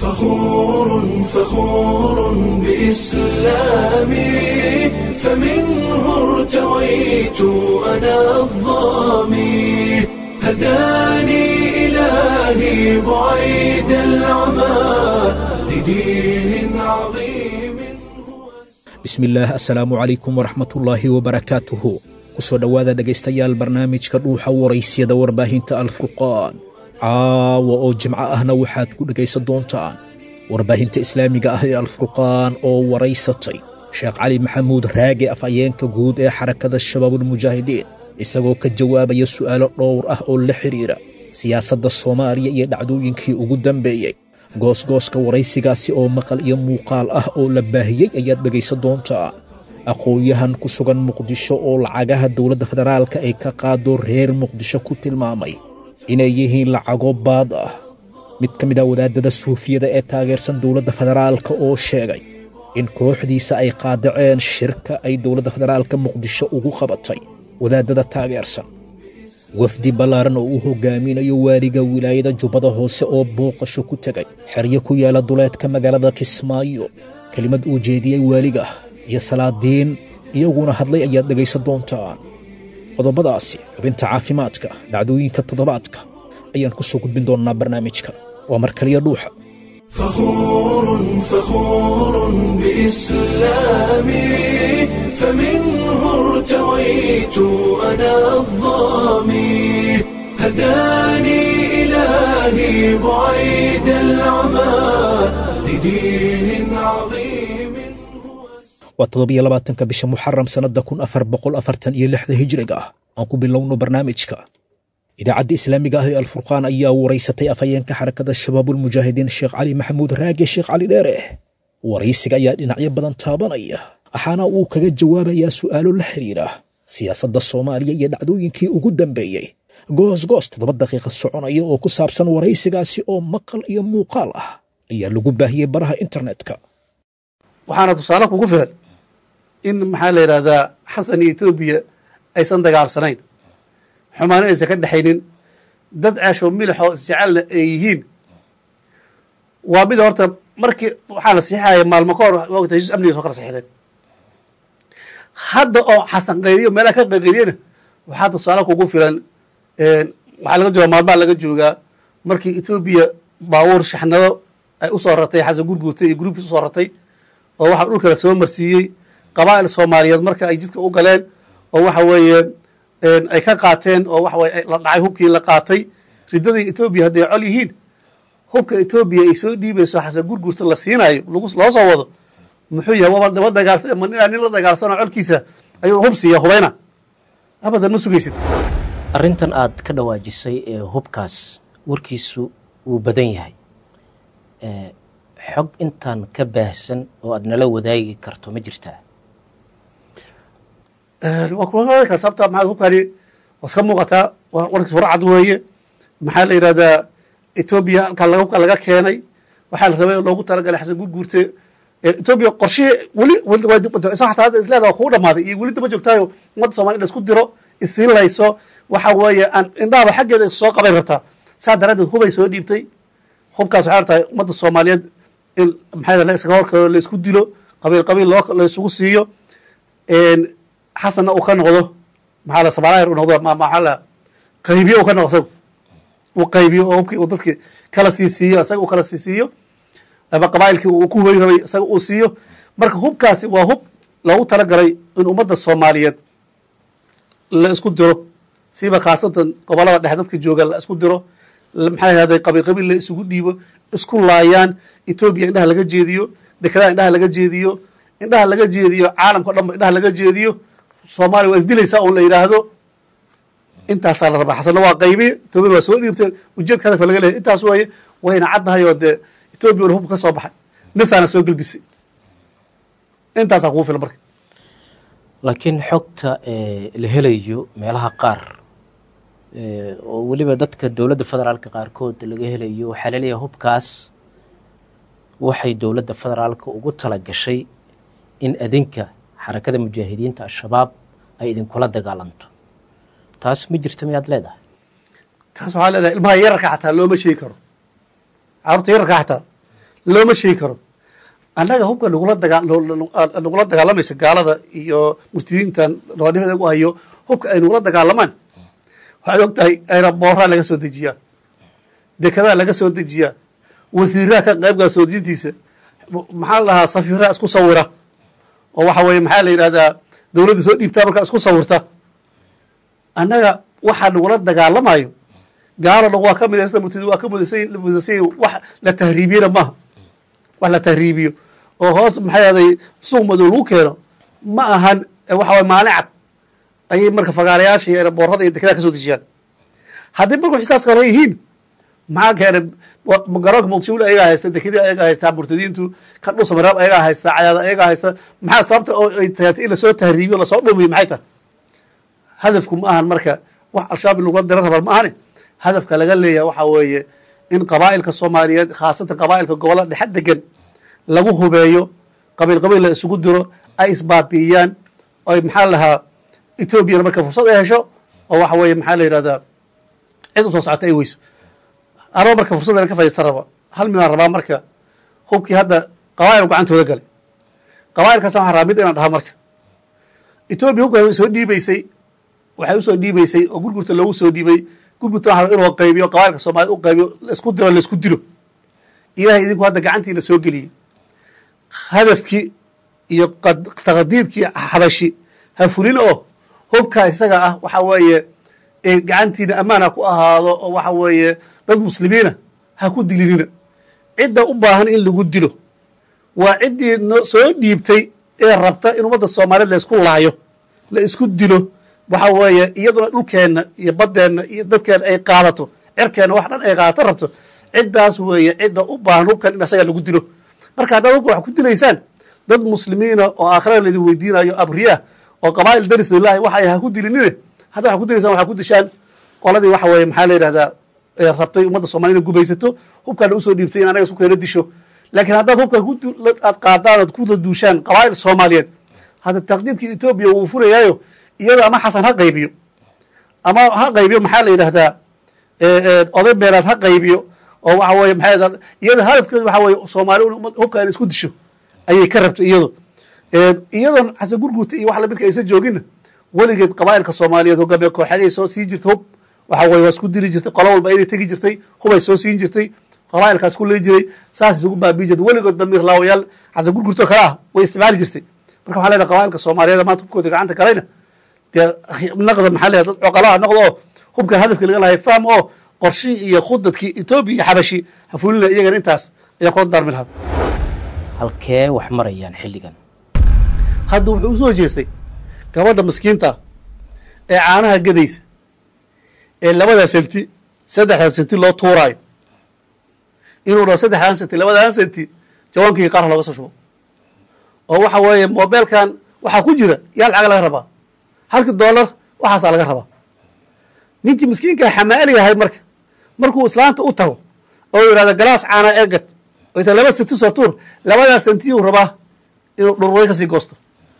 فخور بإسلامي فمنه ارتويت أنا الظامي هداني إلهي بعيد العمى لدين عظيم بسم الله السلام عليكم ورحمة الله وبركاته kusoo dhowaada dhegaystayaal barnaamijka dhuuxa waraysyada warbaahinta alfurqaan caawa oo jimco ahna waxaad ku dhegaysan doontaan warbaahinta islaamiga ah ee alfurqaan oo waraysatay sheekh cali maxamuud raage afhayeenka guud ee xarakada shabaabulmujaahidiin isagoo ka jawaabaya su'aalo dhowr ah oo la xidhiira siyaasadda soomaaliya iyo dhacdooyinkii ugu dambeeyey goosgooska waraysigaasi oo maqal iyo muuqaal ah oo la baahiyey ayaad dhegaysan doontaan aqoon-yahan ku sugan muqdisho oo lacagaha dowladda federaalka ay ka qaado reer muqdisho ku tilmaamay inay yihiin lacago baad ah mid ka mid ah wadaadada suufiyada ee taageersan dowladda federaalka oo sheegay in kooxdiisa ay qaadaceen shirka ay dowladda federaalka muqdisho ugu qabatay wadaadada taageersan wafdi ballaaran oo uu hogaaminayo waaliga wilaayada jubbada hoose oo booqasho ku tegay xeryo ku yaala duleedka magaalada kismaayo kelimad uu jeediyey waaliga iyo salaadiin iyaguna hadlay ayaad dhegaysan doontaan qodobadaasi xubinta caafimaadka dhacdooyinka toddobaadka ayaan ku soo gudbin doonnaa barnaamijka waa mar kaliya dhuuxa فخور بإسلامي فمنه ارتويت أنا الظامي هداني إلهي بعيد العمى لدين عظيم waa 27 bisha muxaram sannada 1446 hijriga ah aan ku bilowno barnaamijka idaacadda islaamiga ah ee alfurqaan ayaa waraysatay afhayeenka xarakada shabaabulmujaahidiin sheekh cali maxamuud raage sheekh cali dheere waraysiga ayaa dhinacyo badan taabanaya waxaana uu kaga jawaabayaa su'aalo la xiriira siyaasadda soomaaliya iyo dhacdooyinkii ugu dambeeyey goosgoos 7 daqiiqo soconaya oo ku saabsan waraysigaasi oo maqal iyo muuqaal ah ayaa lagu baahiyey baraha internetka waxaana tusaale kugu filan in maxaa la yidhahdaa xasan iyo etoobiya aysan dagaalsanayn xumaano aysan ka dhexaynin dad ceeshoo milixoo isjecelna ay yihiin waa mid horta markii waxaa la siixaya maalmo ka hor wogta heshiis amniga soo kala siixdeen hadda oo xasan qayriyo meelaha ka qayqayriyana waxaa tusaale kugu filan waxaa laga joogaa maalmaha laga joogaa markii etoobiya baabuur shaxnado ay u soo ratay xasan gurguurtay iyo gruubkiis usoo ratay oo waxaa dhulkala soo marsiiyey qabaa'il soomaaliyeed marka ay jidka u galeen oo waxa weeye ay ka qaateen oo waxa weye la dhacay hubkii la qaatay riddadii etoobiya hadday col yihiin hubka etoobiya ay soo dhiibayso xasan gurgurta la siinaayo loo soo wado muxuu yahay waba daba dagaalta ma inaa nin la dagaalsanoo colkiisa ayuu hub siiya hubayna abadan ma sugaysid arrintan aad ka dhawaajisay ee hubkaas warkiisu wuu badan yahay xog intaan ka baahsan oo aad nala wadaagi karto ma jirtaa sababta maxaa hubkani waa iska muuqataa warkiis warcad weeye maxaa la yidhahdaa etoobiya halkaa hubka laga keenay waxaa la rabay loogu talagalay xasan gurguurte etoobiya qorshihii weli xataa hadda isleeda waa kugu dhamaaday iyo weli daba joogtaayo ummadda somalia in la isku diro isiinlayso waxa weeye aan indhahaba xaggeeda soo qabay rabtaa saa daraaddeed hubay soo dhiibtay hubkaas waxay rabtaa ummadda soomaaliyeed in maxaa la iskaga horkado la isku dilo qabiil la isugu siiyo xasanna uu ka noqdo maxaa la samaalaher u noqdo maxaa la qaybiyo uu ka noqdo isaga uu qaybiyo oo hubkii uu dadki kala siiyo isaga uu kala siiyo ama qabaa'ilkii uu ku hubayn rabay isaga uu siiyo marka hubkaasi waa hub loogu talagalay in ummadda soomaaliyeed la isku diro siiba khaasatan gobollada dhexe dadka jooga la isku diro maxaa yahday qabiil la isugu dhiibo isku laayaan etoobiya indhaha laga jeediyo dekedaha indhaha laga jeediyo caalamka o dhan ba indhaha laga jeediyo soomaaliya waa isdilaysaa un la yidhaahdo intaasaa la rabaa xasanna waa qaybi etoobiya waa soo dhiibtay ujeedka hadafka laga leehay intaas weeye wayna caddahay oo dee etoobiya una hubka ka soo baxay nisaana soo gelbisay intaasaa kugu filan marka laakiin xogta la helayo meelaha qaar oo weliba dadka dowladda federaalka qaarkood laga helayo waxaa laleeyahay hubkaas waxay dowladda federaalka ugu tala gashay in adinka xarakada mujaahidiinta al-shabaab ay idinkula dagaalanto taas ma jirto miyaad leedahay taas waxaa leedahay ilmaha yararka xataa looma sheegi karo carruurta yararka xataa looma sheegi karo annaga hubka nagula dagaalamaysa gaalada iyo murtidiintan dabanimada u hayo hubka ay nagula dagaalamaan waxaad og tahay aeroboorraa laga soo dejiyaa dekedaa laga soo dejiyaa wasiiraha ka qaybgala soo dejintiisa maxaa la dhahaa safiiraha isku sawira oo waxa weeye maxaa la yidhahdaa dawladda soo dhiibtaa markaa isku sawirta annaga waxaa nagula dagaalamayo gaalana waa ka midaysta murtidi waa ka mudaysan wax la tahriibiyena maaha wax la tahriibiyo oo hoos maxay ahday suuq madow lagu keeno ma ahan waxa waye maalin cad ayay marka fagaarayaasha iyo boorada iyo dekedaa ka soo dejiyaan haddii marku xisaas kala yihiin maxaa keenay garoonka muqdisho ayagaa haysta dekedii ayagaa haystaa murtadiintu kan dhul samaraab ayagaa haysta cayaada ayagaa haysta maxaa sababta oo ay tahay in lasoo tahriibiyo lasoo dhumiyo maxay tahay hadafku ma ahan marka wax al-shabaab in lagula dira raba ma ahane hadafka laga leeyahay waxaa weeye in qabaa'ilka soomaaliyeed khaasatan qabaa'ilka gobollada dhexe degan lagu hubeeyo qabiil qabiil la isugu diro ay isbaabi'iyaan oy maxaa lahaa etoobiyana marka fursad ay hesho oo waxa weeye maxaa la yidhahdaa cid usoo socota ay weyso anoo marka fursaddan ka fadhiista raba hal midaan rabaa marka hubkii hadda qabaa'il gacantooda galay qabaa'ilkaasa waxaan rabaa mid inaan dhaha marka etoobiya hubka soo dhiibaysay waxay usoo dhiibaysay oo gurgurta loogu soo dhiibay gurgurta waxa inuu qaybiyo qabailka soomaaliyed u qaybiyo laisku diro laisku dilo ilahay idinku hadda gacantiina soo geliyey hadafkii iyo taqdiidkii xabashi ha fulin oo hubkaa isaga ah waxa weeye gacantiina ammaan ha ku ahaado oo waxa weeye dad muslimiina ha ku dilinina cidda u baahan in lagu dilo waa ciddii soo dhiibtay ee rabta in ummadda soomaaliyeed laisku laayo la isku dilo waxa weeye iyaduna dhulkeenna iyo baddeenna iyo dadkeenna ay qaadato cerkeenna wax dhan ay qaadato rabto ciddaas weeye cidda u baahan hubkan in asaga lagu dilo marka haddaad hubka wax ku dilaysaan dad muslimiina oo aakhirada laidin weydiinayo abriyaah oo qabaa'il daris lilahi waxay ha ku dilinine haddaad wax ku dilaysaan waxaa ku dishaan qoladii waxa weeye maxaa la yidhahdaa rabtay ummadda soomaliya inay gubaysato hubkaana usoo dhiibtay in anaga isku keena disho laakiin haddaad hubka aad qaadaan oad kula duushaan qabaa'il soomaaliyeed hadda taqdiidkii etoobiya wuu furayaayo iyada ama xasan ha qaybiyo ama ha qaybiyo maxaa la yidhahdaa oday beelaad ha qaybiyo oo waxa weye maxaa iyada hadafkeedu waxa weye soomaali hubka in isku disho ayay ka rabtay iyadoon xasan gurgurta iyo wax lamidka aysan jooginna weligeed qabaa'ilka soomaaliyeed hogaamiye kooxaday soo siin jirtay hub waxa weye waa isku dili jirtay qolo walba inay tegi jirtay hubay soo siin jirtay qabaa'ilkaas ku leey jiray saas isugu baabiin jirtay weligood damiir laawayaal xasan gurgurto kale ah way isticmaali jirtay marka waxaa leedahay qabaa'ilka soomaaliyeed maanta hubkooda gacanta galayna dee naqda maxaa leedahay dad coqolaha noqdo oo hubkan hadafkii laga lahay fahm oo qorshihii iyo khudadkii etoobiya iyo xabashi ha fulina iyagana intaas ayaa kula daarmi lahaa halkee wax marayaan xilligan hadda wuxuu usoo jeestay gabadha maskiinta ee caanaha gadaysa ee labadaa senti saddexdaa senti loo tuuraayo inuu dhaho saddexdaan senti labadaan senti jawaankii qaarha looga soo shubo oo waxa weeye mobeelkan waxaa ku jira yaa lacaga laga rabaa $1 waxaasaa laga rabaa ninkii miskiinkaa xamaaliga ahayd marka markuu islaanta u tago oo yidhahdo galaas caana eegad oo ita 2 senti soo tuur labadaa sentiyuu rabaa inuu dhurway kasii goosto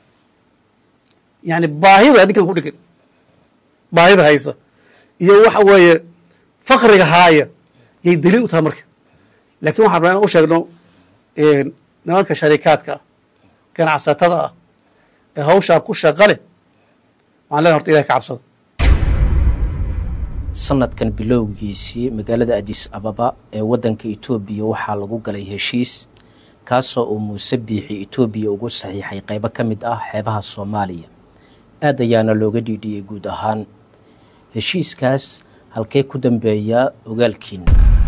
yani baahida ninkan ku dhigan baahida haysa iyo waxa weeye fakriga haaya yay daliil u tahay marka lakin waxaan rabaa inaan u sheegno nimanka sharikaadka ah ganacsatada ah ee hawshaa ku shaqa leh waxaan leeyahay horta ilahay ka cabsada sanadkan bilowgiisii magaalada Addis Ababa ee waddanka Itoobiya waxaa lagu galay heshiis kaasoo uu Muuse Biixi Itoobiya ugu saxiixay qaybo ka mid ah xeebaha Soomaaliya aad ayaana looga dhiidhiyay guud ahaan heshiiskaas halkee ku dambeeya ogaalkiina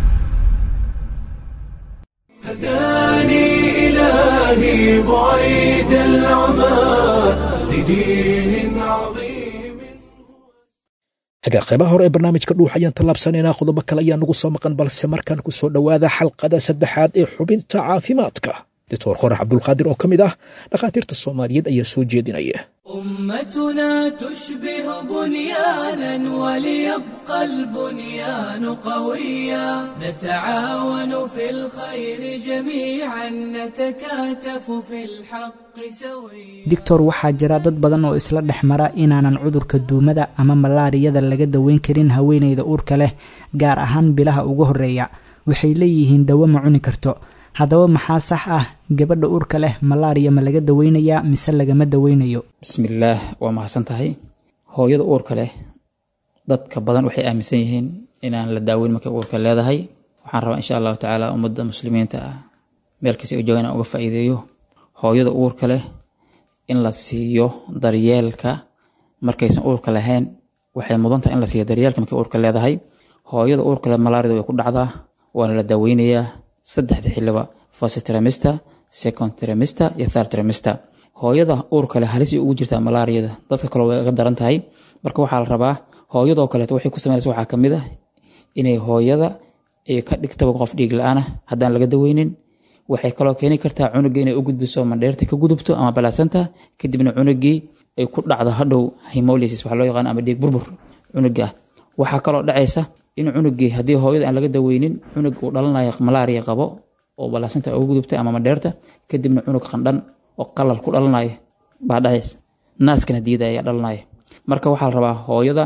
هداني إلهي بعيد العمى لدين عظيم hagaa qaybaha hore ee barnaamijka dhuux ayaan tallaabsanaynaa qodobo kale ayaa nagu soo maqan balse markaan ku soo dhowaada xalqada saddexaad ee xubinta caafimaadka doctor qorax cabdulqaadir oo ka mid ah dhakhaatiirta soomaaliyeed ayaa soo jeedinaya أمتنا تشبه بنيانا وليبقى البنيان قويا نتعاون في الخير جميعا نتكاتف في الحق سويا دكتور waxaa jira dad badan oo isla dhexmara inaanan cudurka duumada ama malaariyada laga daweyn karin haweeneyda uurka leh gaar ahaan bilaha ugu horeeya waxay leeyihiin dawo ma cuni karto haddaba maxaa sax ah gabadha uurka leh malaariya ma laga daweynayaa mise lagama daweynayo? bismillaah, waa mahadsan tahay. hooyada uurka leh dadka badan waxay aaminsan yihiin inaan la daaweyn markay uurka leedahay. waxaan rabaa insha allahu tacaala ummadda muslimiinta ah meel kasta ay joogaan inaan uga faa'iideeyo hooyada uurka leh in la siiyo daryeelka markaysan uurka lahayn. waxay mudan tahay in la siiyo daryeelka markay uurka leedahay. hooyada uurka leh malaarida way ku dhacdaa, waana la daaweynayaa 3 xilliba: first trimester, second trimester iyo third trimester. hooyada uurka leh halis ugu jirtaa malaariyada, dadka kale way uga daran tahay. marka waxaa la rabaa hooyadoo kaleeto waxay ku sameynaysaa waxaa ka mid ah inay hooyada ay ka dhigtaba qof dhiig la-aan ah haddaan laga daweynin. waxay kaloo keeni kartaa cunugga inay u gudbiso mandheerta ka gudubto ama balaasanta, kadibna cunuggii ay ku dhacdo hadhow hemolysis waxa loo yaqaan ama dhiig burbur cunugga ah. waxaa kaloo dhacaysa in cunuggii haddii hooyada aan laga daweynin cunug uu dhalanayo malaariya qabo oo balaasanta ugu gudubtay ama mandheerta, kadibna cunug qandhan oo qalal ku dhalanayo baa dhacaysa, naaskana diida ayaa dhalanaya. marka waxaa la rabaa hooyada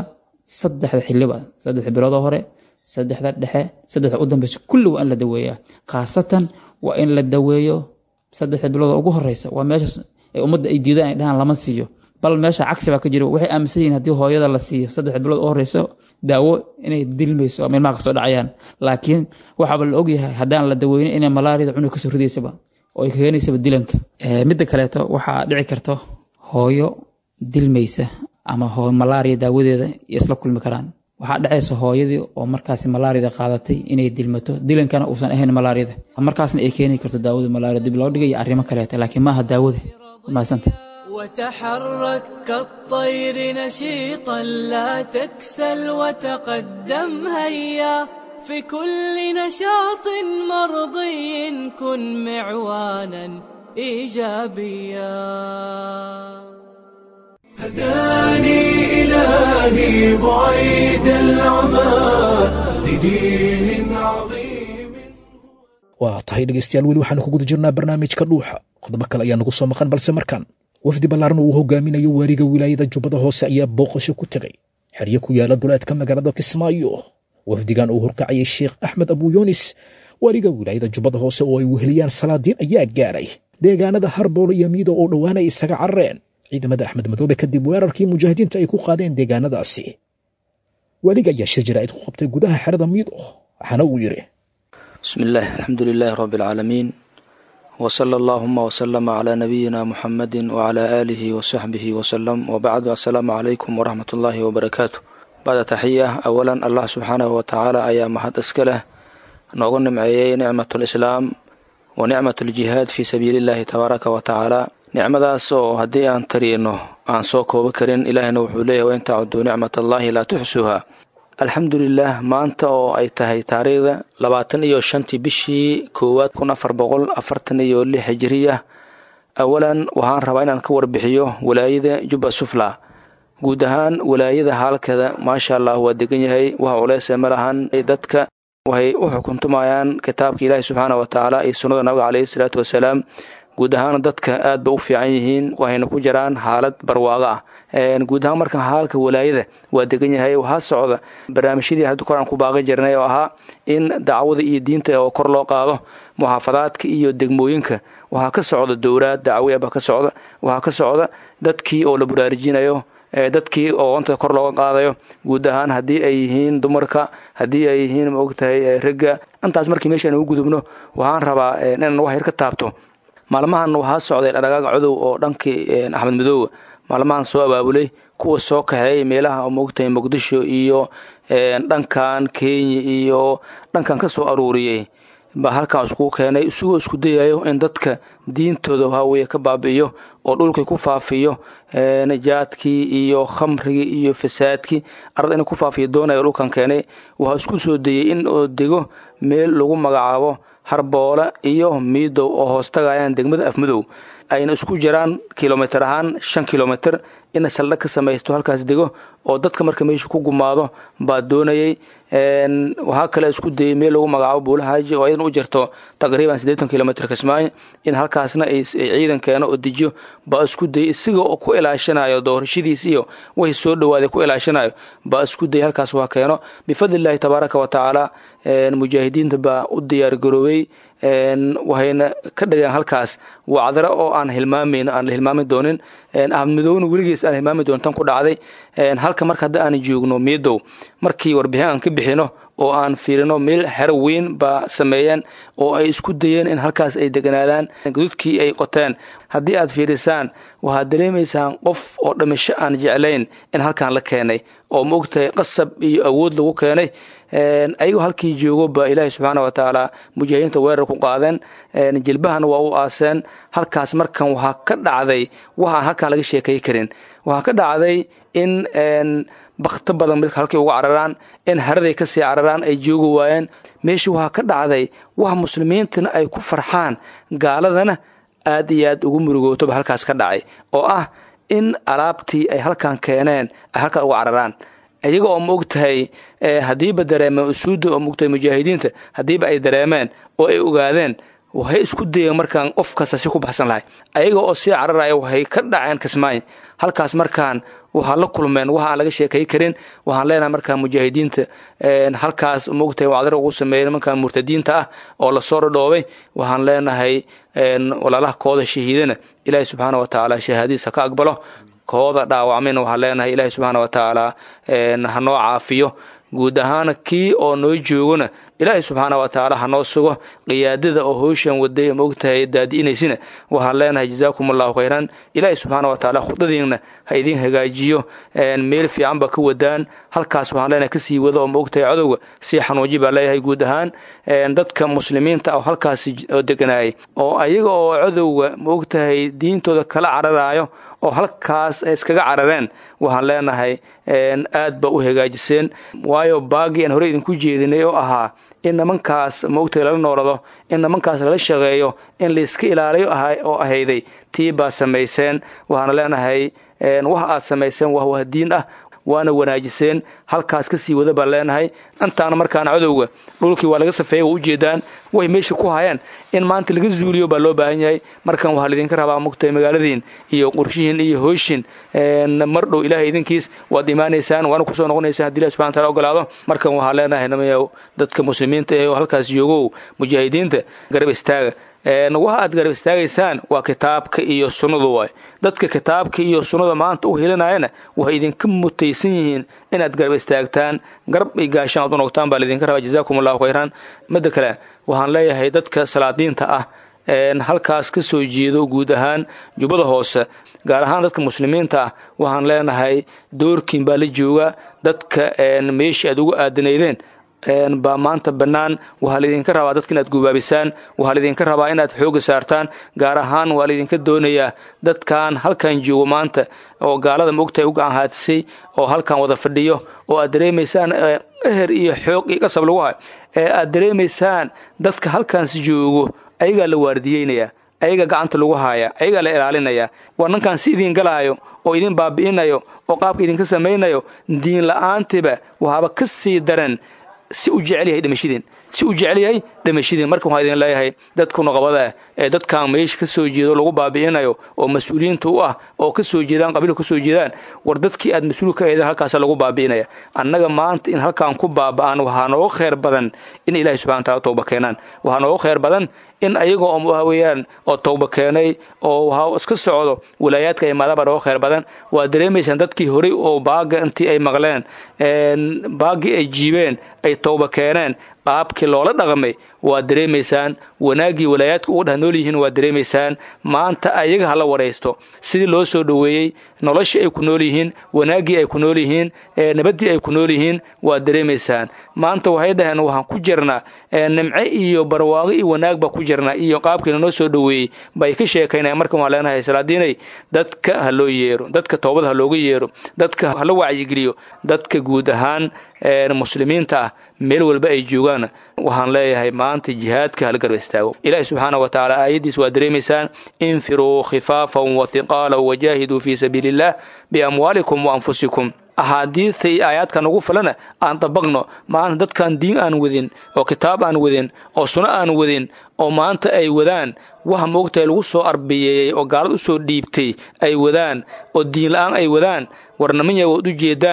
3 xilliba, 3 bilood oo hore, 3 dhexe, 3 u dambeysa kulli waa in la daweeyaa. khaasatan waa in la daweeyo 3 bilood ugu horeysa. waa meesha ay ummadda ay diidaan ay dhahaan lama siiyo, bal meesha cagsi baa ka jira. waxay aaminsan yihiin haddii hooyada la siiyo 3 bilood oo horeysa daawo inay dilmayso ama ilmaha kasoo dhacayaan, laakiin waxaaba la ogyahay haddaan la daweynin inay malaariyada cunug kasoo ridaysaba oo ay keenaysaba dilanka. midda kaleeto waxaa dhici karto hooyo dilmaysa ama malaariya daawadeeda isla kulmi karaan. waxaa dhacaysa hooyadii oo markaasi malaariyada qaadatay inay dilmato, dilankana uusan ahayn malaariyada, markaasna ay keeni karto daawada malaariya dib loo dhigay iyo arrimo kaleeto, laakiin maaha daawada. maasanta. وتحرك كالطير نشيطا لا تكسل وتقدم هيا في كل نشاط مرضي كن معوانا إيجابيا. هداني إلهي بعيد العمى لدين عظيم. waa tahay dhegaystayaal, weli waxaanu ku guda jirnaa barnaamijka dhuuxa. qodobo kale ayaa nagu soo maqan, balse markaan wafdi ballaaran uu hogaaminayo waariga wilaayada jubbada hoose ayaa booqasho ku tegay xeryo ku yaala duleedka magaalada Kismaayo. wafdigan uu horkacayay Sheekh Axmed Abu Yunis, waariga wilaayada jubbada hoose oo ay weheliyaan salaadiin, ayaa gaaray deegaanada Harboolo iyo Miido oo dhowaanay isaga carreen ciidamada Axmed Madoobe kadib weerarkii mujaahidiinta ay ku qaadeen deegaanadaasi. waaliga ayaa shir jaraa'id ku qabtay gudaha xerada Miido, waxaana uu yidhi: bismillaah, alxamdulilaahi rabbil caalamiin, وصلى اللهم وسلم على نبينا محمد وعلى آله وصحبه وسلم، وبعد. السلام عليكم ورحمة الله وبركاته. بعد تحية، أولا الله سبحانه وتعالى أيام محد أسكله نغن معي نعمة الإسلام ونعمة الجهاد في سبيل الله تبارك وتعالى. نعمة سو هدي أن ترينه أن سوكو بكرين إله نوح ليه وإن تعدوا نعمة الله لا تحسوها. alxamdulilah, maanta oo ay tahay taariikhda 25 bishii 1 1446 hijriya. awalan waxaan rabaa inaan ka warbixiyo walaayada Jubba Sufla. guud ahaan walaayada haalkeeda maasha Allah waa degan yahay, wax culays ma lahan. dadka waxay u xukuntumayaan kitaabka Ilaahay subxaanahu wa ta'ala iyo sunnada nabiga calayhi salaatu wasalaam. guud ahaan dadka aad bay u fiican yihiin, waxayna ku jiraan xaalad barwaaqo ah. guud ahaan markan haalka walaayada waa degan yahay. waxaa socda barnaamijyadii hadda kor aan ku baaqi jirnay oo ahaa in dacwada iyo diinta oo kor loo qaado muxaafadaadka iyo degmooyinka. waxaa ka socda dowlad dacwiya ka socda, waxaa ka socda dadkii oo la baraarujinayo, dadkii oo inta kor looga qaadayo. guud ahaan haddii ay yihiin dumarka, haddii ay yihiin ma ogtahay ragga. intaas markii meeshaan ugu gudubno, waxaan rabaa inaan wax yar ka taabto. maalmahan waxaa socday dhaqaaqa codow oo dhankii Axmed Madoobe maalmahan soo abaabulay, kuwa soo kaxeeyay meelaha ma ogtahay Muqdisho iyo dhankan Kenya iyo dhankan ka soo aruuriyay ba halkaan isku keenay, isku dayayo in dadka diintooda hawaya ka baabi'iyo oo dhulka ku faafiyo najaadkii iyo khamrigii iyo fasaadkii arday in ku faafiyo doonayo dhulkan keenay. waxa isku soo dayay in oo dego meel lagu magacaabo Harboolo iyo Miido oo hoos tagayaan degmada Afmadow, ayna isku jiraan kilomitir ahaan 5 kilomitir. in saldhig ka samaysto halkaas dego oo dadka marka meesha ku gumaado baa doonayay. waxaa kale isku dayay meel lagu magacaabo Buulahaaji oo ayadana u jirto taqriiban 80 kilomitir Kismaayo, in halkaasna ay ciidan keeno oo dejiyo baa isku dayay, isaga oo ku ilaashanayo doorashadiisa iyo way soo dhawaaday ku ilaashanayo baa isku dayay halkaas waa keeno. bifadlillahi tabaaraka wa tacaala mujaahidiinta baa u diyaar garoobay waxayna ka dhigeen halkaas wacdara oo aan hilmaamin doonin ahmadmadowna weligiis aan hilmaami doonin tan ku dhacday halka marka hadda aan joogno miidow markii warbixin aan ka bixino oo aan fiirino meel xero weyn baa sameeyeen oo ay isku dayeen in halkaas ay deganaadaan gududkii ay qoteen haddii aad fiirisaan waxaad dareemaysaan qof oo dhimasho aan jeclayn in halkan la keenay oo ma ogtahay qasab iyo awood lagu keenay ayagoo halkii joogo ba ilaahay subxaana wa tacaala mujaahidiinta weerar ku qaadeen jilbahana waa u aaseen halkaas markan waxaa ka dhacday waxaan halkan laga sheekay karin waxaa ka dhacday in bakto badan midka halkii uga cararaan in haraday ka sii cararaan ay joogi waayeen meeshii waxaa ka dhacday wax muslimiintana ay ku farxaan gaaladana aad iyo aad ugu murugootoba halkaas ka dhacay oo ah in alaabtii ay halkan keeneen ay halkaa uga cararaan iyaga oo ma ogtahay haddiiba dareemeen usuudda oo maogtahay mujaahidiinta haddiiba ay dareemeen oo ay ogaadeen waxay isku dayeen markaan qof kasta si ku baxsan lahay ayaga oo sii cararaya waxay ka dhaceen kismaayo halkaas markaan waxaa la kulmeen waxa aan laga sheekay karin waxaan leenahay markaa mujaahidiinta halkaas maogtahay wacdara ugu sameeyey nimankan murtadiinta ah oo lasoo rodhoobay waxaan leenahay walaalaha kooda shahiidana ilaahay subxaana wa tacaala shahaadiisa ka aqbalo kooda dhaawacmayna waxaan leenahay ilaahay subxaana wa tacaala hanoo caafiyo guud ahaan kii oo noo joogona ilaahay subxaana wa tacaala hanoo sugo qiyaadada oo howshan waday ma ogtahay daadi'inaysina waxaan leenahay jazaakum allahu khayran ilaahay subxaana wa tacaala khudadiina ha idin hagaajiyo meel fiican ba ka wadaan halkaas waxaan leenahay kasii wado oo ma ogtahay cadowga sii xanuuji baa leeyahay guud ahaan dadka muslimiinta oo halkaas oo deganaayay oo ayaga oo cadowga ma ogtahay diintooda kala cararaayo oo halkaas ay iskaga carareen waxaan leenahay aad ba u hagaajiseen waayo baagii aan hore idinku jeedinay oo ahaa in nimankaas maogtahay lala noolado in nimankaas lala shaqeeyo in layska ilaaliyo oo ahayday tii baa samayseen waxaana leenahay wax aad samayseen waa diin ah waana wanaajiseen halkaas ka sii wada baan leenahay intaana markaana cadowga dhulkii waa laga safeeyey waa ujeedaan way meesha ku hayaan in maanta laga zuuliyo baa loo baahan yahay markan waxaa laydinka rabaa mogtahay magaaladiin iyo qorshihiin iyo hooshin mar dhow ilaahay idinkiis waad imaanaysaan waana kusoo noqonaysaan haddii ilahi subxana wataala ogolaado markan waxaa leenahay namayow dadka muslimiinta ee halkaas joogow mujaahidiinta garab istaaga waxa aad garab istaagaysaan waa kitaabka iyo sunnadu waay dadka kitaabka iyo sunnada maanta u helinayana waxay idinka mutaysan yihiin inaad garab istaagtaan garab ay gaashaan aad u noqtaan baa laydinka rabaa jazaakum allahu khayran midda kale waxaan leeyahay dadka salaadiinta ah halkaas ka soo jeedo guud ahaan jubbada hoose gaar ahaan dadka muslimiinta ah waxaan leenahay doorkiin baa la jooga dadka meeshii aad ugu aadanaydeen baa maanta bannaan waxaa laydinka rabaa dadka inaad gubaabisaan waxaa laydinka rabaa inaad xooga saartaan gaar ahaan waa laydinka doonayaa dadkan halkan joogo maanta oo gaalada maogtahay u gacan haatisay oo halkan wada fadhiyo oo aad dareemaysaan eher iyo xoog iyo qasab lagu hay aad dareemaysaan dadka halkaans joogo ayagaa la waardiyeynaya ayaga gacanta lagu haaya ayagaa la ilaalinaya waa ninkan si idin galaayo oo idin baabi'inayo oo qaabka idinka samaynayo diin la'aantiba waxaaba ka sii daran si u jecel yahay dhimashadiin marka waxaan idin leeyahay dadka nuqabada ee dadkan meesha ka soo jeedo lagu baabi'inayo oo mas-uuliyiinta u ah oo ka soo jeedaan qabiilka ka soo jeedaan war dadkii aad mas-uul ka ahaydeen halkaas lagu baabi'inaya annaga maanta in halkan ku baaba'an waxaa nooga khayr badan in ilaahay subxana wataala tawba keenaan waxaa nooga khayr badan in ayaga oo waaweyaan oo tawba keenay oo waxa iska socdo walaayaadka ay maadaba nooga khayr badan waa dareemaysaan dadkii horey oo baaga intii ay maqleen baagii ay jiibeen ay tawba keeneen qaabkii loola dhaqmay waa dareemaysaan wanaaggii walaayaadka ugu dhex nool yihiin waa dareemaysaan maanta ayaga hala waraysto sidii loo soo dhoweeyey noloshii ay ku nool yihiin wanaaggii ay ku nool yihiin nabaddii ay ku nool yihiin waa dareemaysaan maanta waxay dhaheen waxaan ku jirnaa nimce iyo barwaaqo iyo wanaag baa ku jirnaa iyo qaabkiina noo soo dhoweeyey bay ka sheekaynayaan markan waan leenahay salaadiinay dadka ha loo yeero dadka toobada ha looga yeero dadka hala wacyigeliyo dadka guud ahaan muslimiinta ah meel walba ay joogaan waxaan leeyahay maanta jihaadka hala garab istaago ilaahi subxaana wa tacaala aayaddiis waa dareemaysaan infiruu khifaafan wa hiqaalan wajaahiduu fii sabiili illah biamwaalikum wa anfusikum axaadiista iyo aayaadkan ugu falana aan dabaqno maanta dadkan diin aan wadin oo kitaab aan wadin oo sunno aan wadin oo maanta ay wadaan wax moogtahay lagu soo arbiyeeyey oo gaalad u soo dhiibtay ay wadaan oo diin la'aan ay wadaan war namanya waad u jeedaan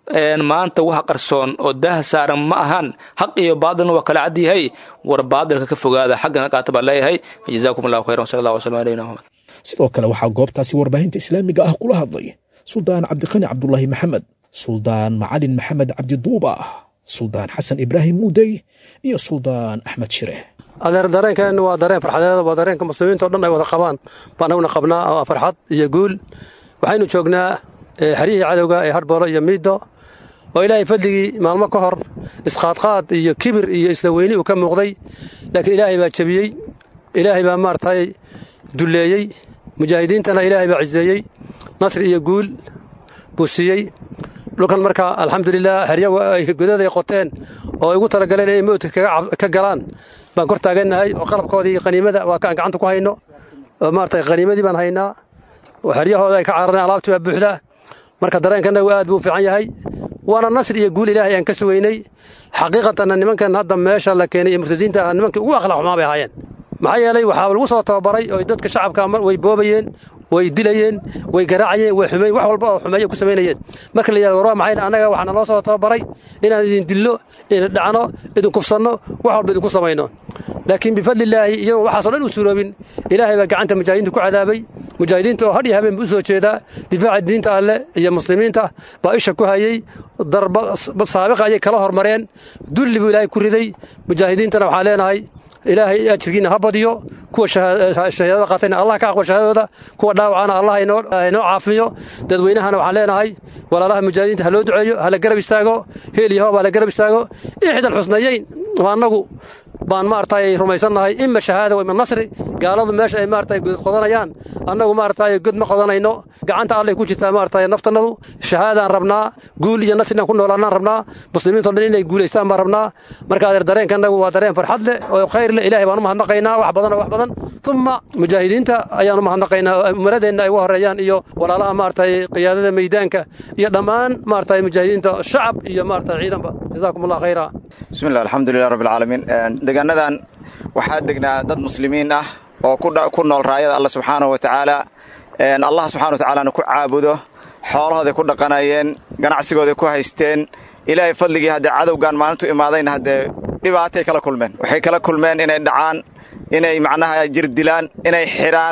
maanta wax qarsoon oo daah saaran ma ahan xaq iyo baadilna waa kala cad yahay war baadilka ka fogaada xaggana qaata baa leeyahay jazaakum allahu khayran sallallahu alayhi wa sallam. sidoo kale waxaa goobtaasi warbaahinta islaamiga ah kula hadlay suldaan cabdiqani cabdulaahi maxamed, suldaan macalin maxamed cabdiduuba, suldaan xasan ibraahim muudey iyo suldaan axmed shire. adeer dareenkeenna waa dareen farxadeed, waa dareenka muslimiinta o dhan ay wada qabaan baan anaguna qabnaa, oo farxad iyo guul. waxaynu joognaa xeryihii cadowga ee Harboolo iyo Miido oo ilaahay fadligii maalmo ka hor isqaadqaad iyo kibir iyo isla weyni uu ka muuqday, laakiin ilaahay baa jabiyey, ilaahay baa maartay duleeyey, mujaahidiintana ilaahay baa cizeeyey, nasri iyo guul buu siiyey. dhulkan marka alxamdulilah xeryo ay godaday qoteen oo ay ugu talagaleen inay mowdka ka galaan baan kor taagannahay, oo qalabkoodii qaniimada waa kaan gacanta ku hayno, oo maartay qaniimadii baan haynaa, oo xeryahooda ay ka carareen alaabtii baa buuxda. marka dareenkanagu aad buu fiican yahay, waana nasri iyo guul ilaahay aan ka sugaynay. xaqiiqatanna nimankan hadda meesha la keenay ee murtadiinta ah nimankii ugu akhlaaq xumaa bay ahaayeen, maxaa yeelay waxaa lagu soo tababaray oo dadka shacabka way boobayeen, way dilayeen, way garaacayeen, way xumeeyeen, wax walba oo xumeeyo ku sameynayeen. marka la yiraahdo war maxayna anaga waxaan loo soo tababaray inaan idin dillo, in dhacno, idin kufsanno, wax walba idin ku sameeyno. laakiin bifadlilaahi iyagoo waxaas oo dhan u suuroobin, ilaahay baa gacanta mujaahidiinta ku cadaabay. mujaahidiinta oo hadh iyo habeen u soo jeeda difaaca diinta alle iyo muslimiinta baa isha ku hayay, darba saabiqa ayay kala hormareen, dulli buu ilaahay ku riday. mujaahidiintana waxaan leenahay ilaahay ajirkiina ha badiyo, kuwa shahaadada qaatayna allah ka aqbal shahaadadooda, kuwa dhaawacana allah inoo caafiyo. dadweynahana waxaan leenahay walaalaha mujaahidiinta ha loo duceeyo, ha la garab istaago, heel iyo hoob ha la garab istaago. ixdal xusnayeyn waa annagu baan maartay rumaysannahay, ima shahaada wa ima nasri. gaaladu meesha ay maartay god qodanayaan, annagu maartay god ma qodanayno, gacanta allay ku jirtaa maartay naftanadu. shahaadaan rabnaa, guul iyo nasri inaan ku noolaanaan rabnaa, muslimiinta o dhan inay guulaystaan baan rabnaa. marka adeer dareenkanagu waa dareen farxad leh oo khayr leh, ilaahay baan u mahadnaqaynaa wax badan oo wax badan. uma mujaahidiinta ayaan u mahadnaqaynaa, umaradeenna ay uga horeeyaan, iyo walaalaha maartay qiyaadada meydaanka, iyo dhammaan maartay mujaahidiinta shacab iyo maartay ciidanba. jazaakum allah khayra. bismillah alxamdulilah rabbil caalamiin. deegaanadan waxaa degnaa dad muslimiin ah oo ku nool raayada alla subxaanahu wa tacaala. allah subxana wa tacaalana ku caabudo, xoolahooday ku dhaqanayeen, ganacsigooday ku haysteen. ilaahay fadligii haddee cadowgan maalintu imaadayna haddee dhibaatay kala kulmeen. waxay kala kulmeen inay dhacaan, inay macnaha jir dilaan, inay xidhaan.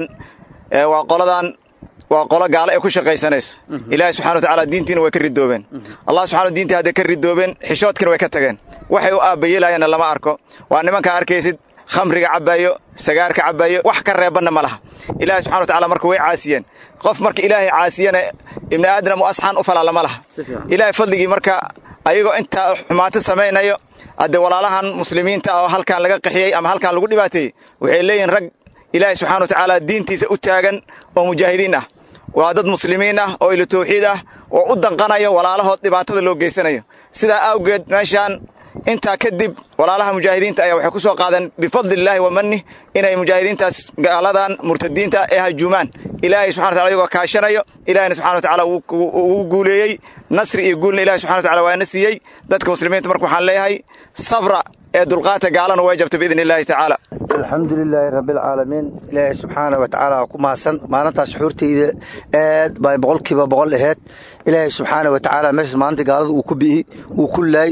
waa qolo gaalo ay ku shaqaysanayso. ilaahay subxana wa tacaala diintiina way ka ridoobeen. allah subxana diintii hadday ka ridoobeen, xishoodkiina way ka tageen. waxay u aabbayeelayaanna lama arko. waa nimankaa arkaysid khamriga cabbayo, sagaarka cabbayo, wax ka reebanna ma laha. ilaahay subxana wa tacala marka way caasiyeen. qof marka ilaahay caasiyana ibni aadam u asxaan u falaa lama laha. ilaahay fadligii marka ayagoo intaa xumaanto samaynayo, haddee walaalahan muslimiinta oo halkan laga qaxiyey ama halkan lagu dhibaateeyey waxay leeyihin rag ilaahay subxana wa tacaala diintiisa u taagan oo mujaahidiin ah. waa dad muslimiin ah oo ilo tawxiid ah oo u danqanayo walaalahood dhibaatada loo geysanayo. sidaa awgeed meeshaan intaa kadib walaalaha mujaahidiinta ayaa waxay ku soo qaadeen bifadlillaahi wa mannih inay mujaahidiintaas gaaladan murtadiinta ee hajuumaan. ilaahay subxana wa tacala iyagoo kaashanayo, ilaahayna subxana wa tacaala wuu guuleeyey, nasri iyo guulna ilahay subxana wa tacala waana siiyey. dadka muslimiinta marka waxaan leeyahay sabra ee dulqaata gaalana way jabta biidni illaahi tacaala. alxamdulilaahi rabbilcaalamiin. ilaahay subxaana wa tacaala ku mahadsan. maalintaas xuurtayda aad bay 100% ahayd. ilaahay subxaana wa tacaala meeshaas maalinta gaalada uu ku bi'i, uu ku laay,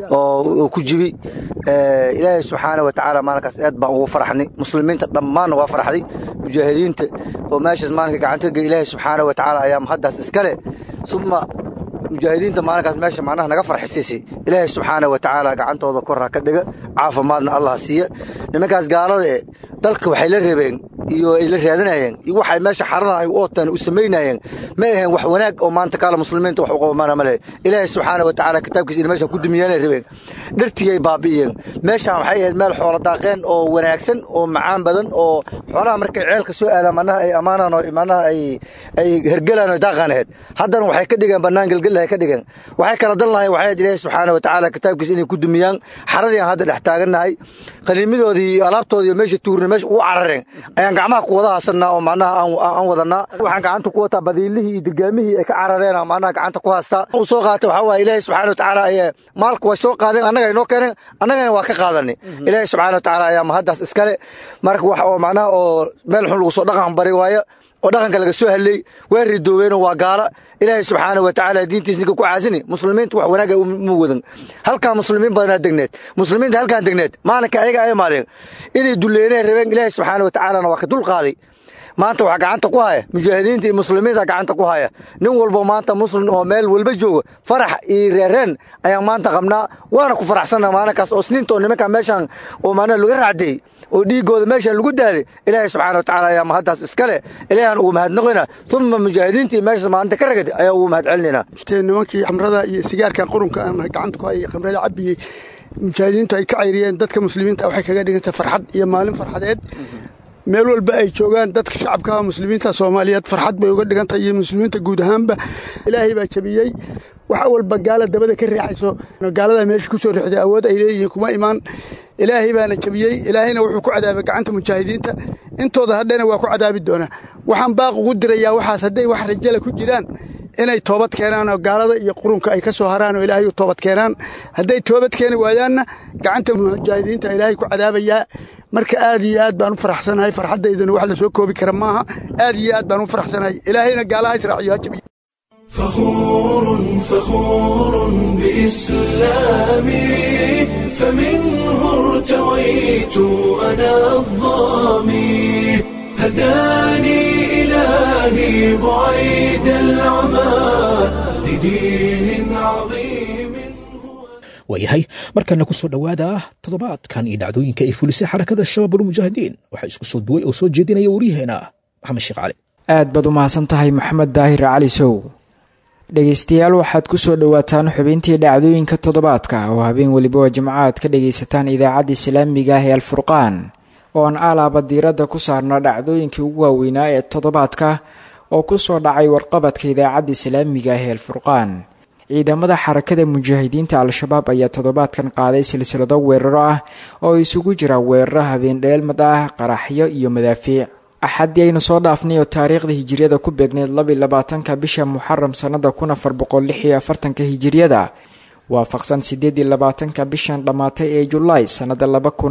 oo ku jibi. ilaahay subxaana wa tacaala maalinkaas aad baan ugu faraxnay, muslimiinta dhammaanna waa faraxday. mujaahidiinta oo meeshaas maalinka gacanta ga ilaahay subxaana wa tacaala ayaa mahaddaas iskale. suma mujaahidiinta maalinkaas meesha macnaha naga farxisiisay, ilaahay subxaana wa tacaala gacantooda korra ka dhiga, caafimaadna allah siiya. nimankaas gaalada ee dalka waxay la reebeen iyo ay la raadinayeen iyo waxay meesha xaradan ay u ootaan u sameynayeen ma ahayn wax wanaag oo maanta kala muslimiinta wax u qabana ma leh. ilaahay subxaana wa tacaala kitaabkiisa in meesha ku dumiyeen reebeen, dhartiyay baabi'iyeen. meeshaan waxay ahayd meel xoolo daaqeen oo wanaagsan oo macaan badan, oo xoolaha markay ceelka soo aadaan manaha ay amaanaan oo imaanaha ay hergalaan oo daaqaanayd. haddana waxay ka dhigeen bannaan galgalahay ka dhigeen. waxay kala dan lahayn waxay ilaahay subxaana wa tacaala kitaabkiisa inay ku dumiyaan. xaradii aan hadda dhex taagannahay, qaniimidoodii alaabtoodii meesha tuurna meesha ugu carareen ayaan gacmaha ku wada haasannaa oo macnaha aan wadanaa. waxaan gacanta ku wataa badiilihii iyo dirgaamihii ay ka carareen oo macnaha gacanta ku haastaa. u soo qaatay waxaa waaye ilaahay subxaana wa tacaala ayaa maalka way soo qaadeen, annaga ay noo keeneen, annagana waa ka qaadanay. ilaahay subxaana wa tacaala ayaa mahaddaas iskale. marka wax oo macnaha oo meel xun lagu soo dhaqan bari waayo. oo dhaqanka laga soo hadlay waa ridoobeen waa gaala ilaahay subxaanahu wa tacaala diintiisa ninka ku caasini muslimiintu wax wanaaga uma wadan halkaa muslimiin badanaa degneed muslimiinta halkaan degneed maalinka ayaga ay imaadeen inay duleyneen rabeen ilaahay subxaanahu wa tacaalana waa ka dul qaaday maanta waxaa gacanta ku haya mujaahidiinta iyo muslimiinta gacanta ku haya nin walba maanta muslim oo meel walba jooga farax iyo reereen ayaan maanta qabnaa waana ku faraxsanaa maalinkaas oo sniinto nimanka meeshaan oo maana laga raacday oo dhiigooda meeshaan lagu daaday ilaahay subxaana wa tacaala ayaa mahaddaas iskale ilaahan ugu mahadnaqina uma mujaahidiintii meeshaas maalinta ka ragad ayaa ugu mahad celinayna nimankii khamrada iyo sigaarkan qurunka aan gacanta ku hayay khamrada cabiyey mujaahidiintu ay ka cayriyeen dadka muslimiinta waxay kaga dhigantay farxad iyo maalin farxadeed meel walba ay joogaan dadka shacabka muslimiinta Soomaaliyeed farxad bay uga dhigan tahay muslimiinta guud ahaanba ilaahay baa jabiyay waxa walba gaala dabada ka riixayso gaalada meesha ku soo riixday awood ay leeyihiin kuma imaan ilaahay baana jabiyay ilaahayna wuxuu ku cadaabay gacanta mujaahidiinta intooda hadhayna waa ku cadaabi doona waxaan baaq ugu dirayaa waxaas haday wax rajale ku jiraan inay toobad keenaan oo gaalada iyo qurunka ay ka soo haraan oo ilaahay u toobad keenaan haday toobad keeni waayaanna gacanta mujaahidiinta ilaahay ku cadaabaya marka aad iyo aad baan u faraxsanahay farxadeydana wax la soo koobi kara maaha aad iyo aad baan u faraxsanahay ilaahayna gaalaha israaciyo hajibi فخور بإسلامي فمنه ارتويت أنا الظامي هداني إلهي بعيد العمى لدين عظيم waayahay markana ku soo dhowaada toddobaadkan iyo dhacdooyinka ay fulisay xarakada shabaabul mujaahidiin waxaa isku soo duway oo soo jeedinaya waryaheena maxamed sheekh cali aad baad u mahadsan tahay maxamed daahir cali sow dhegaystayaal waxaad ku soo dhowaataan xubintii dhacdooyinka toddobaadka oo habeen weliba oo jimco aad ka dhegaysataan idaacadda islaamiga ah ee alfurqaan oo aan alaaba diiradda ku saarna dhacdooyinkii ugu waaweynaa ee toddobaadka oo ku soo dhacay warqabadka idaacadda islaamiga ah ee alfurqaan ciidamada xarakada mujaahidiinta al-shabaab ayaa toddobaadkan qaaday silsilado weeraro ah oo isugu jira weeraro habeen dheelmad ah qaraxyo iyo madaafiic axadii aynu soo dhaafnay oo taariikhda hijiriyada ku beegneyd 22 bisha muxaram sanada 1446 hijiriyada waafaqsan 28 bishan dhamaatay ee Julaay sanada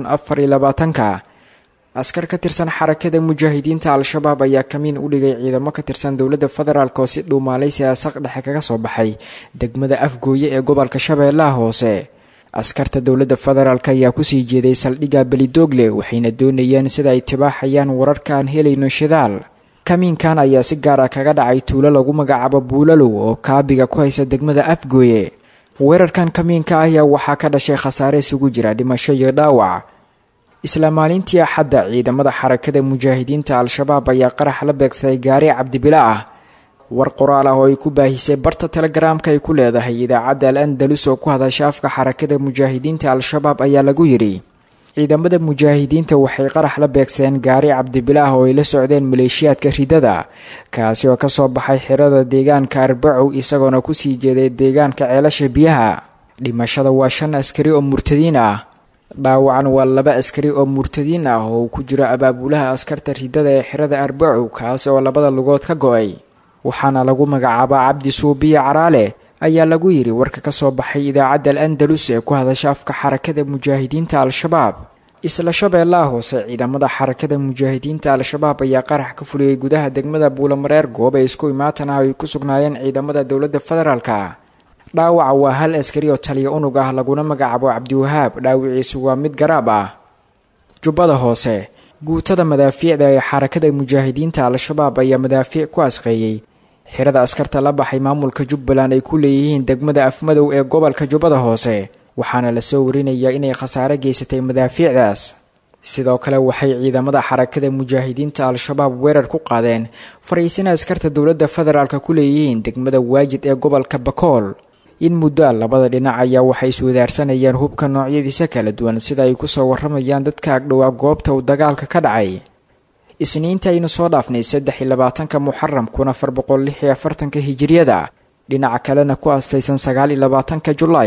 2024 askar ka tirsan xarakada mujaahidiinta al-shabaab ayaa kamiin u dhigay ciidamo ka tirsan dowladda federaalk oo si dhuumaalay siyaasad dhexe kaga soo baxay degmada Afgooye ee gobolka Shabeellaha Hoose askarta dowladda federaalk ayaa ku sii jeeday saldhigga Belidogle waxayna doonayeen sida ay tibaaxayaan wararka aan helayno shidaal kamiinkan ayaa si gaar ah kaga dhacay tuulo lagu magacaabo Buulalow oo kaabiga ku haysa degmada Afgooye weerarkan kamiinka ayaa waxaa ka dhashay khasaare isugu jira dhimasho iyo dhaawac isla maalintii axadda ciidamada xarakada mujaahidiinta al-shabaab ayaa qarax la beegsaday gaari cabdibila ah war qoraal ah oo ay ku baahisay barta telegramka ay ku leedahay idaacadda al-andalus oo ku hadasha afka xarakada mujaahidiinta al-shabaab ayaa lagu yidhi ciidamada mujaahidiinta waxay qarax la beegsadeen gaari cabdibila ah oo ay la socdeen maleeshiyaadka ridada kaasi oo ka soo baxay xirada deegaanka Arbacow isagoona ku sii jeeday deegaanka ceelasha biyaha dhimashada waa 5 askari oo murtadiin ah dhaawacan waa 2 askari oo murtadiin ah oo ku jira abaabulaha askarta ridada ee xirada Arbacow kaas oo labada lugood ka go'ay waxaana lagu magacaabaa Cabdi Suubiye Caraale ayaa lagu yiri warka ka soo baxay idaacadda al-Andalus ee ku hadasha afka xarakada mujaahidiinta al-shabaab isla Shabeellaha Hoose ciidamada xarakada mujaahidiinta al-shabaab ayaa qarax ka fuliyay gudaha degmada Buulamareer goob ay isku imaatana ay ku sugnaayeen ciidamada dowladda federaalka dhaawaca waa 1 askari oo taliya unug ah laguna magacaabo Cabdiwahaab dhaawiciisu waa mid garaab ah Jubbada Hoose guutada madaafiicda ee xarakada mujaahidiinta al-shabaab ayaa madaafiic ku asqeeyay xirada askarta la baxay maamulka Jubbaland ay ku leeyihiin degmada Afmadow ee gobolka Jubbada Hoose waxaana la soo warinayaa inay khasaare geysatay madaafiicdaas sidoo kale waxay ciidamada xarakada mujaahidiinta al-shabaab weerar ku qaadeen fariisina askarta dowladda federaalka ku leeyihiin degmada Waajid ee gobolka Bakool in muddo labada dhinac ayaa waxay iswadaarsanayaan hubka noocyadiisa kala duwan sida ay ku soo waramayaan dadka agdhow goobta uu dagaalka ka dhacay isniinta aynu soo dhaafnay 23 muxaram 1446 hijriyada dhinaca kalena ku aastaysan 29 Julaay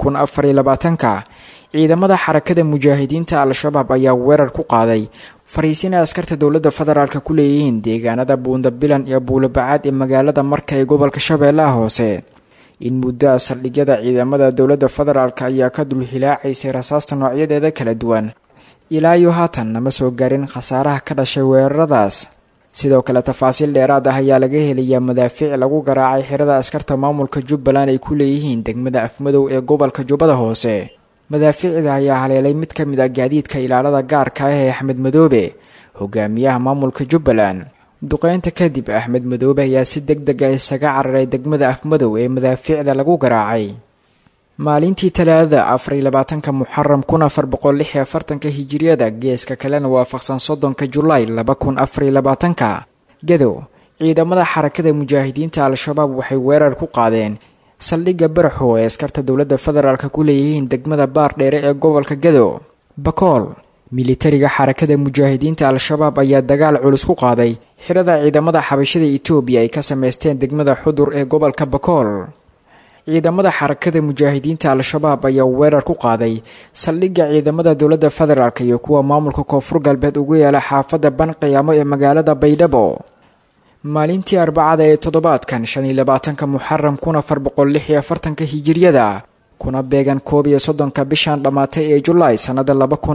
2024 ciidamada xarakada mujaahidiinta al-shabaab ayaa weerar ku qaaday fariisina askarta dowladda federaalka ku leeyihiin deegaanada Buundabilan iyo Buulabacaad ee magaalada Marka ee gobolka Shabeellaha Hoose in muddo saldhigyada ciidamada dowladda federaalka ayaa ka dul hilaacaysay rasaasta noocyadeeda kala duwan ilaa iyo haatan nama soo gaarin khasaaraha ka dhashay weeraradaas sidoo kale tafaasiil dheeraad ah ayaa laga helayaa madaafiic lagu garaacay xirada askarta maamulka jubbaland ay ku leeyihiin degmada afmadow ee gobolka jubbada hoose. madaafiicda ayaa haleelay mid ka mid ah gaadiidka ilaalada gaarka ah ee axmed madoobe, hogaamiyaha maamulka jubbaland. duqeynta kadib axmed madoobe ayaa si deg deg ah isaga cararay degmada afmadow ee madaafiicda lagu garaacay. maalintii talaadada 24 muxaram 1446 hijiriyada geeska kalena waafaqsan 30 julaay 2024 gadow ciidamada xarakada mujaahidiinta al-shabaab waxay weerar ku qaadeen saldhigga baraxo ee askarta dowladda federaalka ku leeyihiin degmada baardheere ee gobolka gadow. bakool militariga xarakada mujaahidiinta al-shabaab ayaa dagaal culus ku qaaday xirada ciidamada xabashada Itoobiya ay ka sameysteen degmada xudur ee gobolka bakool. ciidamada xarakada mujaahidiinta al-shabaab ayaa weerar ku qaaday saldhigga ciidamada dowladda federaalk iyo kuwa maamulka koonfur galbeed ugu yaala xaafadda banqiyaamo ee magaalada baydhabo. maalintii arbacada ee toddobaadkan 25 muxaram 1446 hijiriyada kuna beegan 31 bishan dhamaatay ee Julaay sanada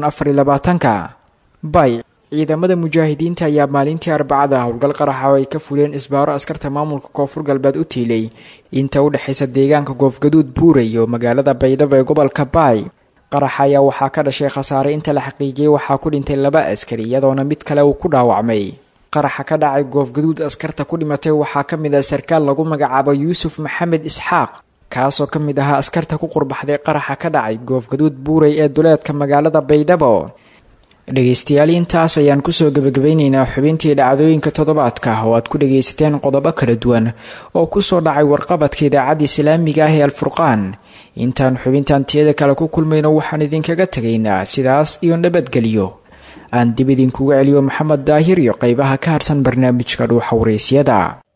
2024 bay ciidamada mujaahidiinta ayaa maalintii arbacada howlgal qaraxa oo ay ka fuleen isbaaro askarta maamulka koonfur galbeed u tiilay inta u dhaxaysa deegaanka goofgaduud buuray iyo magaalada baydhabo ee gobolka bay. qaraxa ayaa waxaa ka dhashay khasaare inta la xaqiijiyay waxaa ku dhintay 2 askari iyadoona mid kale uu ku dhaawacmay. qaraxa ka dhacay goofgaduud askarta ku dhimatay waxaa ka mid ah sarkaal lagu magacaabo Yuusuf Maxamed Isxaaq kaasoo ka mid ahaa askarta ku qurbaxday qaraxa ka dhacay goofgaduud buuray ee duleedka magaalada baydhabo. dhegaystayaal intaas ayaan kusoo gabagabeynaynaa xubintii dhacdooyinka toddobaadka oo aad ku dhagaysateen qodobo kala duwan oo kusoo dhacay warqabadka idaacadda islaamiga ah ee alfurqaan. intaan xubintan tiyada kale ku kulmayno waxaan idinkaga tegaynaa sidaas iyo nabadgelyo. aan dib idinkugu celiyo maxamed daahir iyo qaybaha ka harsan barnaamijka dhuuxa waraysyada.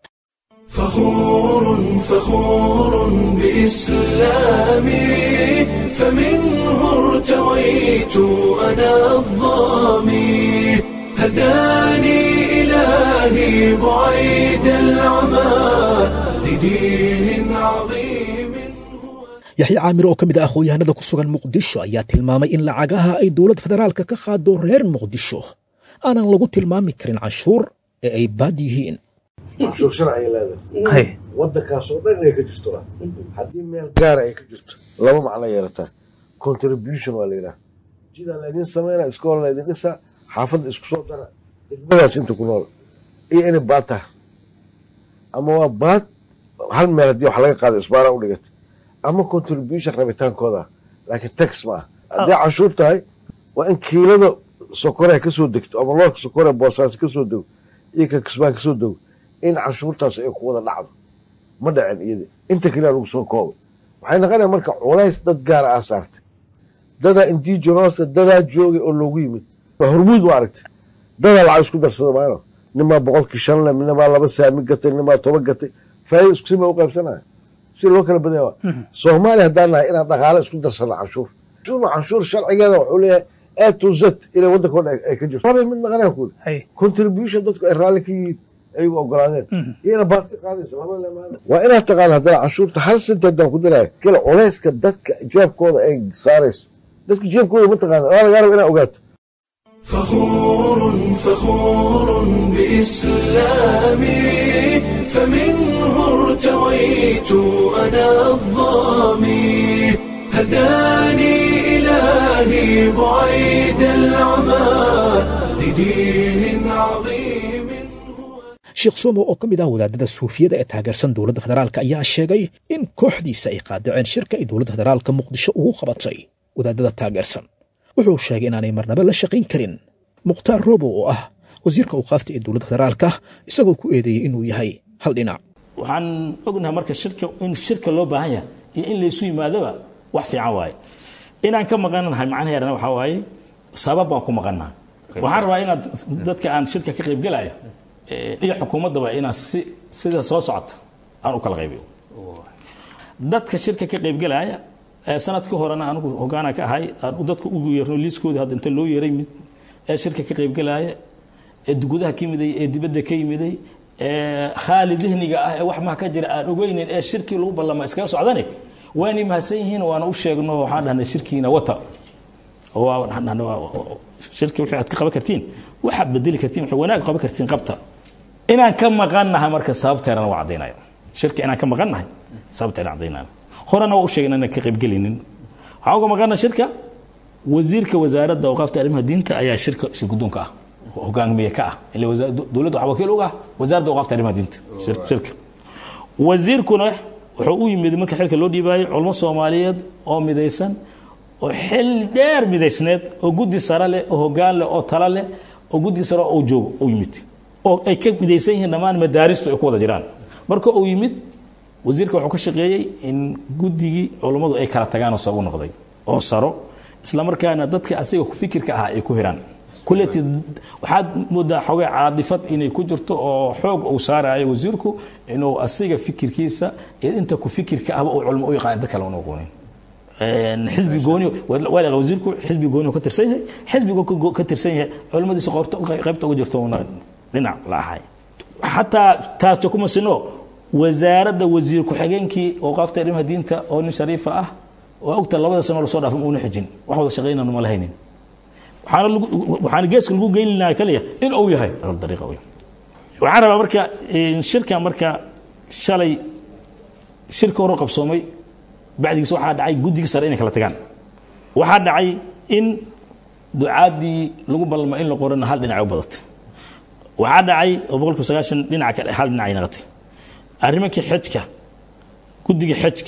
فخور بإسلامي فمنه ارتويت أنا الظامي هداني إلهي بعيد العمى لدين عظيم. yaxya caamir oo ka mid ah aqoon-yahanada ku sugan muqdisho ayaa tilmaamay in lacagaha ay dowladda federaalka ka qaado reer muqdisho aanan lagu tilmaami karin canshuur ee ay baad yihiin. canshuur sharci leedahay waddankaas oo dhan inay ka jirto haddii meel gaar ay ka jirto laba macno yeelataa. contribution waa la yidhaha jidaa laydin sameynaa iskool laydin dhisa xaafadda isku soo dara degmadaas inta ku nool iyo inay baad taha ama waa baad hal meel haddii wax laga qaado isbaara u dhigata ama contribution rabitaankooda laakiin tax ma ah. haddii canshuur tahay waa in kiilada sokoree ka soo degto ama loorka sokoree boosaas ka soo dego iyo ka kisbaan ka soo dego in canshuurtaas ay ku wada dhacdo ma dhacin iyada inta kaliya lagu soo koobay. waxay noqonaya marka culays dad gaara aa saartay dadaa indigenous dadaa joogay oo loogu yimid hormuud waa aragtay dadaa lacag isku darsada maano nimaa 5% nimaa 2 saami gatay nimaa 10 gatay faa'iido isku sima u qaybsanaya si loo kala badaya. Soomaaliya haddaan nahay inaan dhaqaale isku darsano canshuur sharcigeeda wuxuu leeyahay A to Z ilaa waddanka ay ka jirto mid naqanaya ku contribution dadku ay raalli ka yihiin ayagu ogolaadeen iyana baad ka qaadaysa laba leemaan waa inaad taqaan haddana canshuurta hal sent haddaan ku diraya kala culayska dadka jeebkooda ay saarayso dadka jeebkooda ma taqaana adaa lagaa rabo inaad ogaato. فخور بإسلامي فمنه ارتويت أنا الظامي هداني إلهي بعيد العمى لدين عظيم. sheekh somo oo ka mid ah wadaadada suufiyada ee taageersan dowladda federaalka ayaa sheegay in kooxdiisa ay qaadaceen shirka ay dowladda federaalka muqdisho ugu qabatay wadaadada taageersan. wuxuu sheegay inaanay marnaba la shaqayn karin mukhtaar roobo oo ah wasiirka awqaafta ee dowladda federaalka isagoo ku eedeeyay inuu yahay hal dhinac. waxaan ognahay marka shirka loo baahan yahay iyo in laysu yimaadaba wax fiican waaye. inaan ka maqannahay macnaheedana waxaa waaye sabab baan ku maqannaa. waxaan rabaa inaad dadka aan shirka ka qaybgalaya iyo xukuumaddaba inaan sida soo socota aan u kala qaybiyo. dadka shirka ka qaybgalaya sanadkii horena anigu hogaana ka ahay dadka ugu yeerno liiskooda hadda inta loo yeeray mid ee shirka ka qaybgalaya ee gudaha ka yimiday ee dibadda ka yimiday ee khaali dihniga ah ee wax ma ka jira aan ogeynin ee shirkii lagu ballama iskaga socdane waani mahadsan yihiin waana u sheegno waxaan dhahnay shirkiina wata shirki wixii aad ka qaban kartiin waxaad bedeli kartiin wixii wanaag qaban kartiin qabta inaan ka maqannahay marka sababteerana waa caddaynaya shirka inaan ka maqannahay sababteena caddaynaya horena waa u sheegay inaan ka qaybgelinin waxaan uga maqannahay shirka wasiirka wasaaradda awqaafta arrimaha diinta ayaa shirka shirgudoonka ah hogaamiye ka ah ilaa dowladda waxa wakiil uga ah wasaaradda awqaafta arrimaha diinta shirka wasiirkuna wuxuu u yimid marka xilka loo dhiibaayay culmo Soomaaliyeed oo midaysan oo xil dheer midaysneed oo guddi sare leh oo hoggaan leh oo tala leh oo guddi sare oo joogo oo yimid oo ay ka midaysan yihiin dhammaan madaaristu ay ku wada jiraan marka uu yimid wasiirka wuxuu ka shaqeeyay in guddigii culimadu ay kala tagaan oo soo noqday oo saro isla markaana dadka asiga ku fikirka ah ay ku hiraan kullati waxaad moodaa xogaa caadifad inay ku jirto oo xoog uu saarayo wasiirku inuu asiga fikirkiisa inta ku fikirka ah oo culimo u yaqaan dadka la noqonin xisbi gooni wala wasiirku xisbi gooni ka tirsan yahay xisbigu ka tirsan yahay culimadiisa qorto qaybta uga jirto dhinac la ahay hatta taas kuma sino wasaaradda wasiirku xigeenkii oo qaafta arrimaha diinta oo nin shariifa ah oo ogta labada sano la soo dhaafay uu xijin wax wada shaqeynayna ma lahaynin waxaan geeska lagu geynaa kaliya in uu yahay dariiqa weyn waxaan rabaa marka shirka marka shalay shirka hore qabsoomay bacdigiisa waxaa dhacay guddiga sare inay kala tagaan waxaa dhacay in ducaadii lagu balma in la qorana hal dhinac u badatay waxaa dhacay 190 dhinac kale hal dhinac ay noqotay arrimaha xajka guddiga xajka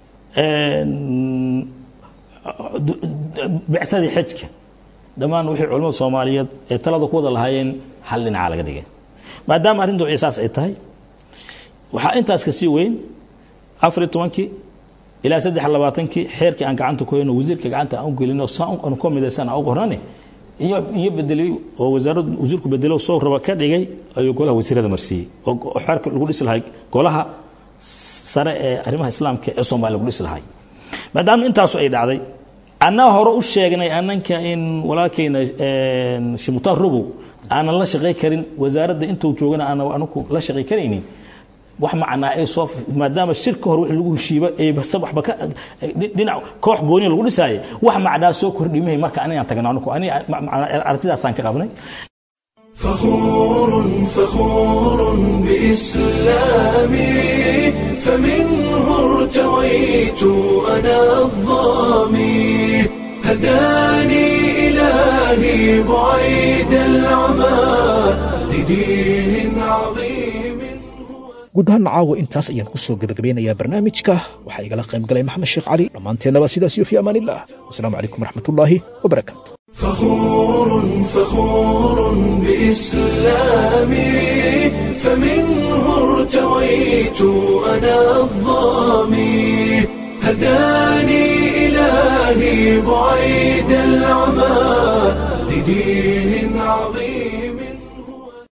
bactadii xajka dhamaan wixii culimada Soomaaliyeed ee talada ku wada lahaayeen hal dhinac laga dhigay maadaama arrintu isaas ay tahay waxa intaas ka sii weyn 14 ilaa 23 xeerkii aan gacanta ku hayno wasiirka gacanta aan u gelino saan ku midaysan aan u qornane iyo bedelay oo wasaaradda wasiirku bedelo soo raba ka dhigay ayuu golaha wasiirada marsiiyay oo xeerka lagu dhisi lahay golaha sare ee arrimaha islaamka ee Soomaaliya lagu dhisi lahay maadaama intaas ay dhacday ana hore u sheegnay ananka in walaalkeena Shimutar Rubo aan la shaqeey karin wasaaradda intuu joogana anaku la shaqeey kareenin wax macna ay soo maadaama shirka hore wixii lagu heshiiba ay sabab waxba ka dhinac koox gooni lagu dhisay wax macna soo kordhimay marka anaan tagnaa anaku aragtidaas aan ka qabnay فخور بإسلامي فمنه ارتويت أنا الظامي هداني إلهي بعيد العمى لدين عظيم guud ahaan caawa intaas ayaan ku soo gabagabeynayaa barnaamijka waxaa igala qayb galay maxamed sheekh cali dhammaanteennaba sidaas iyo fi amaanillah wasalaamu calaykum waraxmatullaahi wabarakaatu فخور بإسلامي فمنه ارتويت أنا الظامي هداني إلهي بعيد العمى لدين عظيم